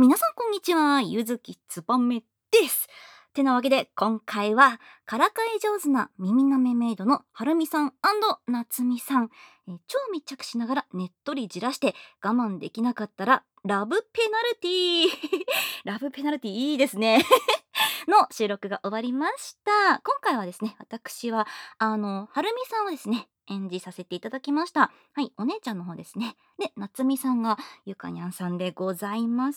皆さんこんにちは、ゆずきつばめです。てなわけで今回はからかい上手な耳なめメイドのはるみさんなつみさん、超密着しながらねっとりじらして我慢できなかったらラブペナルティーラブペナルティーいいですねの収録が終わりました。今回はですね、私ははるみさんをですね演じさせていただきました。はい、お姉ちゃんの方ですね。で、なつみさんがゆかにゃんさんでございます。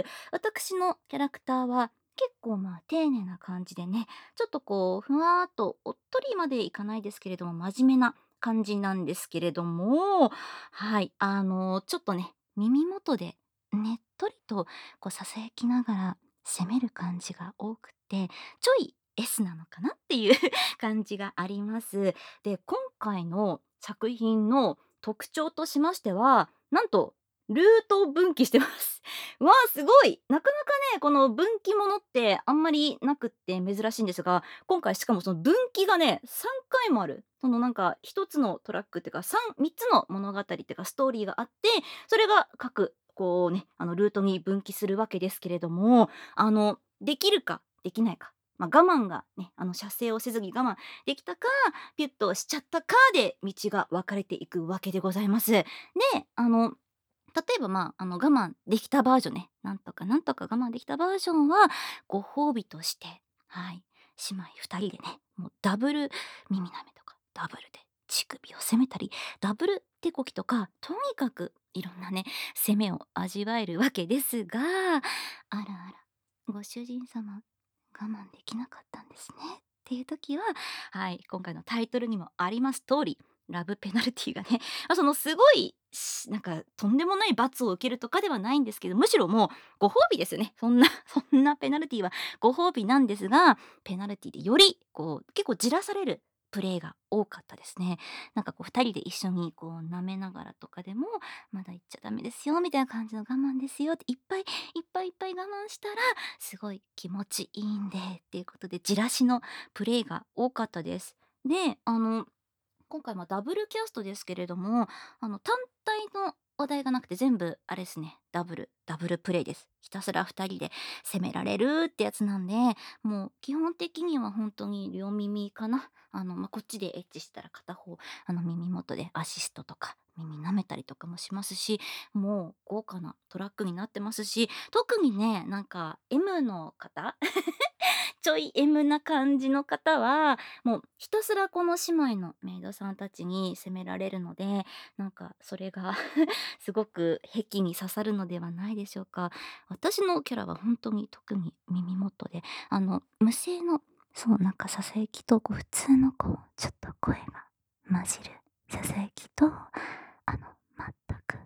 私のキャラクターは結構丁寧な感じでね、ちょっとこうふわーっとおっとりまでいかないですけれども真面目な感じなんですけれども、はい、ちょっとね耳元でねっとりとこうささやきながら攻める感じが多くて、ちょい S なのかなっていう感じがあります。で、今回の作品の特徴としましては、なんとルート分岐してます。わあ、すごい。なかなかね、この分岐ものってあんまりなくって珍しいんですが、今回しかもその分岐がね、3回もある。そのなんか1つのトラックっていうか、3つの物語っていうかストーリーがあって、それが各こうね、ルートに分岐するわけですけれども、できるかできないか、我慢がね、射精をせずに我慢できたか、ピュッとしちゃったかで道が分かれていくわけでございます。で、例えば我慢できたバージョンね、なんとかなんとか我慢できたバージョンは、ご褒美として、はい、姉妹2人でね、もうダブル耳舐めとか、ダブルで乳首を攻めたり、ダブル手こきとか、とにかくいろんなね、攻めを味わえるわけですが、あらあら、ご主人様、我慢できなかったんですね。っていう時は、はい、今回のタイトルにもあります通り、ラブペナルティがね、そのすごいなんかとんでもない罰を受けるとかではないんですけど、むしろもうご褒美ですよね。そんなそんなペナルティはご褒美なんですが、ペナルティでよりこう結構じらされるプレイが多かったですね。なんかこう2人で一緒にこう舐めながらとかでも、まだ言っちゃダメですよみたいな感じの我慢ですよって、いっぱいいっぱいいっぱい我慢したらすごい気持ちいいんでっていうことで、じらしのプレイが多かったです。で、今回ダブルキャストですけれども、単体の話題がなくて全部あれですね、ダブルプレイです。ひたすら2人で攻められるってやつなんで、もう基本的には本当に両耳かな。こっちでエッチしたら片方、耳元でアシストとか、耳舐めたりとかもしますし、もう豪華なトラックになってますし、特にね、なんか M の方ちょい M な感じの方は、もうひたすらこの姉妹のメイドさんたちに責められるので、なんかそれがすごく癖に刺さるのではないでしょうか。私のキャラは本当に特に耳元で、無声の、そう、なんかささやきと普通のちょっと声が混じるささやきと、全く